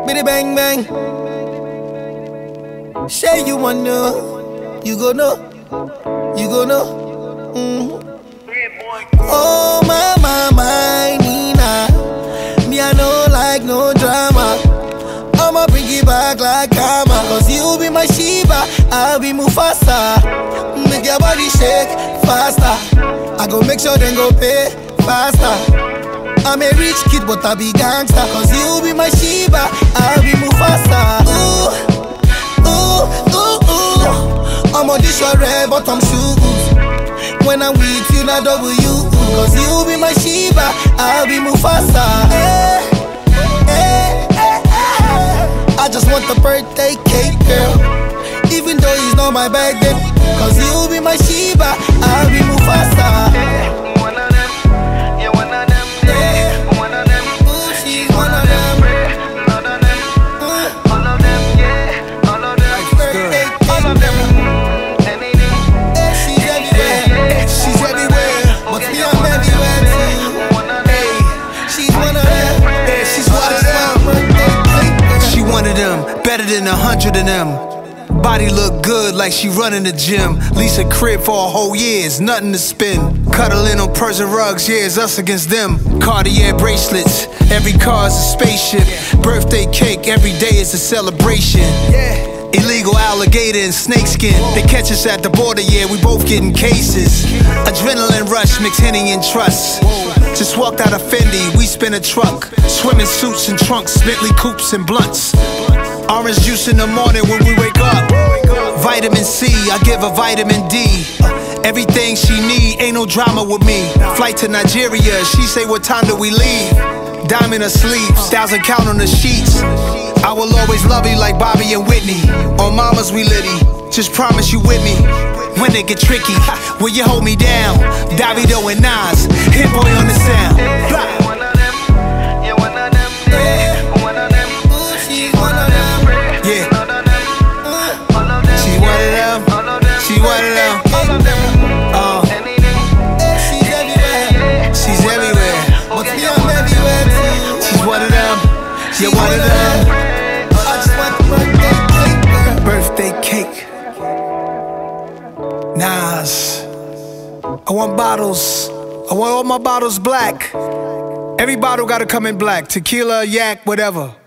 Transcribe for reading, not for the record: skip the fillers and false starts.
Biddy bang bang. Say you want know, you go know, you go know. Oh my Nina, me I no like no drama. I'ma bring it back like karma. Cause you be my Shiba, I'll be Mufasa. Make your body shake faster. I go make sure then go pay faster. I'm a rich kid but I be gangster. Cause you be my Shiba, I'll be Mufasa. Ooh, ooh, ooh, ooh. I'm on this short red bottom shoes. When I'm with you, not W. Cause you be my Shiba, I'll be Mufasa. Hey, hey, hey, hey. I just want the birthday cake, girl. Even though it's not my birthday. Cause you be my Shiba, I'll be Mufasa. One of them, yeah, one of them, Yeah. one of them. Ooh, she's one of them. None of them, all of them, yeah, all of them, Birthday all of cake, them. girl. Anything, Yeah, she's everywhere. She's everywhere. But me, I'm everywhere too. one of them. She's one of them. Yeah, she's one of them. Birthday cake, girl. She one of them, better than 100 of them. Body look good like she running the gym. Lease a crib for a whole year, it's nothing to spend. Cuddling on Persian rugs, yeah, it's us against them. Cartier bracelets, every car is a spaceship. Birthday cake, every day is a celebration. Illegal alligator and snakeskin. They catch us at the border, yeah, we both getting cases. Adrenaline rush, mix Henny and trust. Just walked out of Fendi, we spin a truck. Swimming suits and trunks, Bentley coupes and blunts. Orange juice in the morning when we wake up. Vitamin C, I give her vitamin D. Everything she need, ain't no drama with me. Flight to Nigeria, she say what time do we leave? Diamond her sleeves, 1,000 count on the sheets. I will always love you like Bobby and Whitney. On mamas we litty, just promise you with me. When it get tricky, will you hold me down? Davido and Nas, hit boy on the sound. Blah. One of them, yeah, one of them, one of them. Ooh, she's one of them. Yeah, All of them, all of them. she one of them. All of them, She one of them. all of them. Anything, Yeah, she's everywhere. She's everywhere. But me, I'm everywhere too. She's one of them. You're one of them. I just want the birthday cake, girl. Birthday cake. Nas. I want bottles. I want all my bottles black. Every bottle gotta come in black. Tequila, yak, whatever.